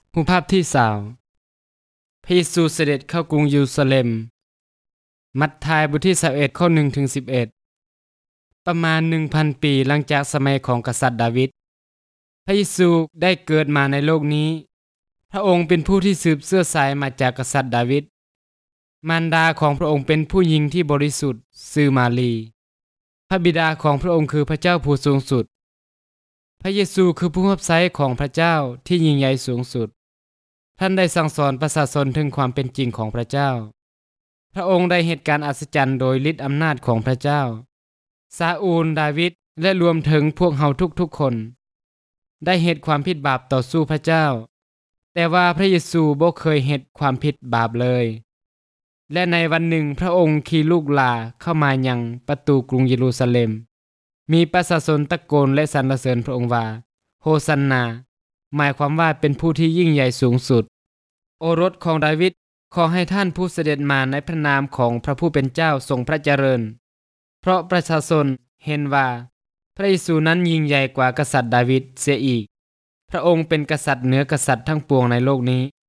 รูปภาพที่20พระเยซูเสด็จเข้ากรุงเยรูซาเล็มมัทธิวบทที่21ข้อ1ถึง11ประมาณ 1,000 ปีหลังจากสมัยของกษัตริย์ดาวิดพระเยซูได้เกิดมาในโลกนี้พระองค์เป็นผู้ที่สืบเชื้อสายมาจากกษัตริย์ดาวิดมารดาของพระองค์เป็นผู้หญิงที่บริสุทธิ์ชื่อมารีพระบิดาของพระองค์คือพระเจ้าผู้สูงสุดพระเยซูคือผู้รับใช้ของพระเจ้าที่ยิ่งใหญ่สูงสุดท่านได้สั่งสอนประชาชนถึงความเป็นจริงของพระเจ้าพระองค์ได้เหตุการณ์อัศจรรย์โดยฤทธิ์อำนาจของพระเจ้าซาอูลดาวิดและรวมถึงพวกเฮาทุกๆคนได้เหตุความผิดบาปต่อสู้พระเจ้าแต่ว่าพระเยซูบ่เคยเหตุความผิดบาปเลยและในวันหนึ่งพระองค์ขี่ลูกลาเข้ามายังประตูกรุงเยรูซาเล็มมีประชาชนตะโกนและสรรเสริญพระองค์ว่าโฮซันนาหมายความว่าเป็นผู้ที่ยิ่งใหญ่สูงสุดโอรสของดาวิดขอให้ท่านผู้เสด็จมาในพระนามของพระผู้เป็นเจ้าทรงพระเจริญเพราะประชาชนเห็นว่าพระเยซูนั้นยิ่งใหญ่กว่ากษัตริย์ดาวิดเสียอีกพระองค์เป็นกษัตริย์เหนือกษัตริย์ทั้งปวงในโลกนี้